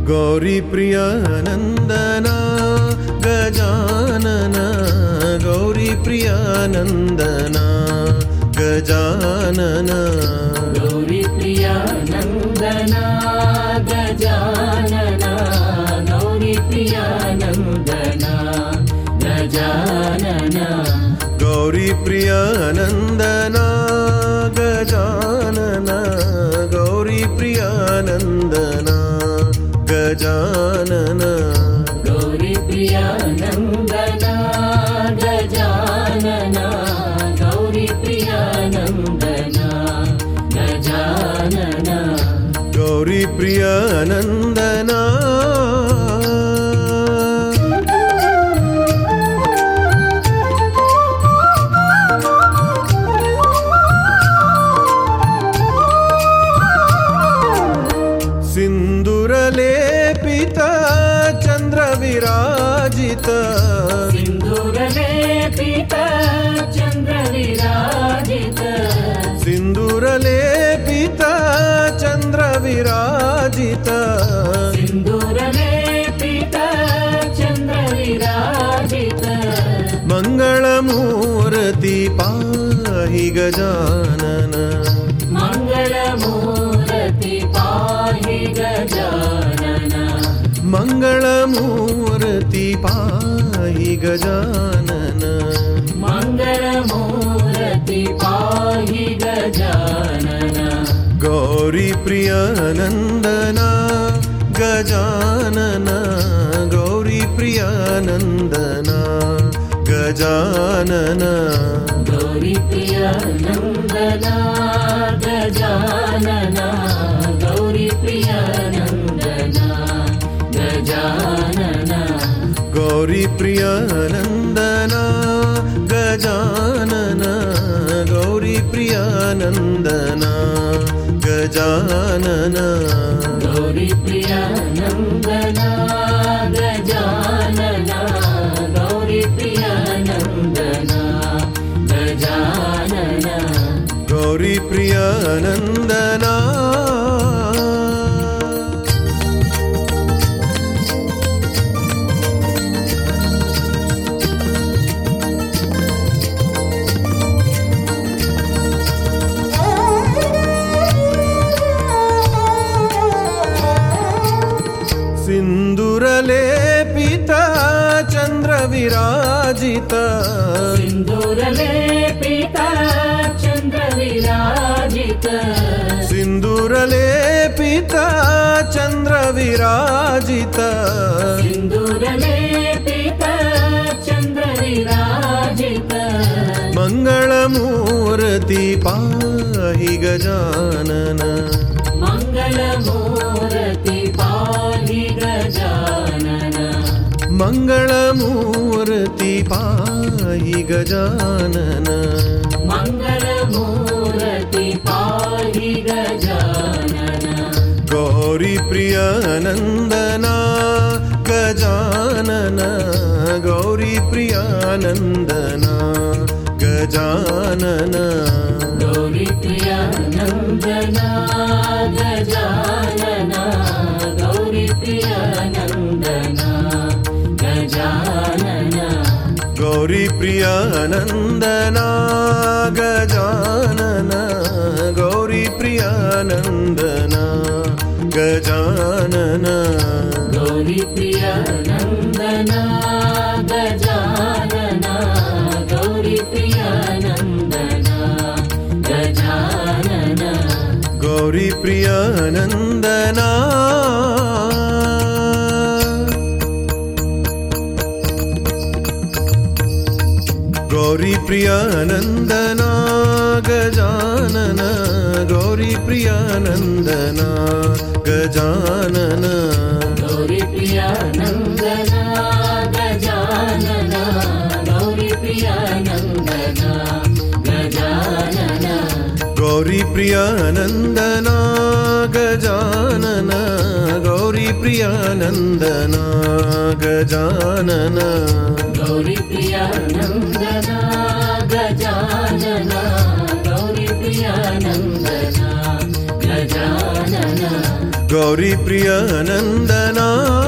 ಗೌರಿ ಪ್ರಿಯ ನಂದನ ಗಜಾನನ ಗೌರಿ ಪ್ರಿಯ ನಂದನ ಗಜಾನನ ಗೌರಿ ಪ್ರಿಯ ನಂದನ ಗಜಾನನ ಗೌರಿ ಪ್ರಿಯ ನಂದನ ಗಜಾನನ ಗೌರಿ ಪ್ರಿಯ ನಂದನ ಗಜಾನನ ಗೌರಿ ಪ್ರಿಯ ನಂದನ ಗಜಾನನ ಗೌರಿ ಪ್ರಿಯ ನಂದನ ಗಜಾನನ ಗೌರಿ ಪ್ರಿಯ ನಂದನ ಗಜಾನನ ಗೌರಿ ಪ್ರಿಯ ನಂದನ ಸಿಂಧೂರಲೇಪಿತ ಚಂದ್ರ ವಿರಾಜಿತ ಸಿಂಧೂರಲೇಪಿತ ಚಂದ್ರ ವಿರಾಜಿತ ಸಿಂಧೂರಲೇಪಿತ ಚಂದ್ರ ವಿರಾಜಿತ ಸಿಂಧೂರಲೇಪಿತ ಚಂದ್ರ ವಿರಾಜಿತ ಮಂಗಳಮೂರ್ತಿ ಪಾಹಿ ಗಜಾನನ ಮಂಗಳಮೂರ್ತಿ ಪಾಹಿ ಗಜಾನನ ಮಂಗಳಮೂರ್ತಿ ಪಾಹಿ ಗಜಾನನ ಮಂಗಳಮೂರ್ತಿ ಪಾಹಿ ಗಜಾನನ ಗೌರಿ ಪ್ರಿಯ ನಂದನ ಗಜಾನನ ಗೌರಿ ಪ್ರಿಯ ನಂದನ ಗಜಾನನ ಗೌರಿ ಪ್ರಿಯ ನಂದನ ಗಜಾನನ ಗೌರಿ ಪ್ರಿಯ ನಂದನ ಗಜಾನನ ಗೌರಿ ಪ್ರಿಯ ನಂದನ ಗಜಾನನ ಗೌರಿ ಪ್ರಿಯ ನಂದನ ಗಜಾನನ ಗೌರಿ ಪ್ರಿಯ ನಂದನ ಗಜಾನನ ಗೌರಿ ಪ್ರಿಯ ನಂದನ ಗಜಾನನ ಗೌರಿ ಪ್ರಿಯ ನಂದನ ಸಿಂಧೂರಲೇಪಿತ ಚಂದ್ರ ವಿರಾಜಿತ ಸಿಂಧೂರಲೇಪಿತ ಚಂದ್ರ ವಿರಾಜಿತ ಸಿಂಧೂರಲೇಪಿತ ಚಂದ್ರ ವಿರಾಜಿತ ಸಿಂಧೂರಲೇಪಿತ ಚಂದ್ರ ವಿರಾಜಿತ ಮಂಗಳಮೂರ್ತಿ ಪಾಹಿ ಗಜಾನನ ಮಂಗಳಮೂರ್ತಿ ಪಾಹಿ ಗಜಾನನ ಮಂಗಳಮೂರ್ತಿ ಪಾಹಿ ಗಜಾನನ ಮಂಗಳಮೂರ್ತಿ ಪಾಹಿ ಗಜಾನನ ಗೌರಿ ಪ್ರಿಯ ನಂದನ ಗಜಾನನ ಗೌರಿ ಪ್ರಿಯ ನಂದನ ಗಜಾನನ ಗೌರಿ ಪ್ರಿಯ ನಂದನ ಗಜಾನನ ಗೌರಿ ಪ್ರಿಯ ನಂದನ ಗಜಾನನ ಗೌರಿ ಪ್ರಿಯ ನಂದನ ಗಜಾನನ ಗೌರಿ ಪ್ರಿಯ ನಂದನ ಗಜಾನನ ಗೌರಿ ಪ್ರಿಯ ನಂದನ ಗಜಾನನ ಗೌರಿ ಪ್ರಿಯ ನಂದನ ಗಜಾನನ ಗೌರಿ ಪ್ರಿಯ ನಂದನ ಗೌರಿ ಪ್ರಿಯ ನಂದನ ಗಜಾನನ ಗೌರಿ ಪ್ರಿಯ ನಂದನ ಗಜಾನನ ಗೌರಿ ಪ್ರಿಯ ನಂದನ ಗಜಾನನ ಗೌರಿ ಪ್ರಿಯ ನಂದನ ಗಜಾನನ ಗೌರಿ ಪ್ರಿಯ ನಂದನ ಗಜಾನನ ಗೌರಿ ಪ್ರಿಯ ನಂದನ ಗಜಾನನ ಗೌರಿ ಪ್ರಿಯ ನಂದನ ಗಜಾನನ ಗೌರಿ ಪ್ರಿಯ ನಂದನ ಗಜಾನನ ಗೌರಿ ಪ್ರಿಯ ನಂದನ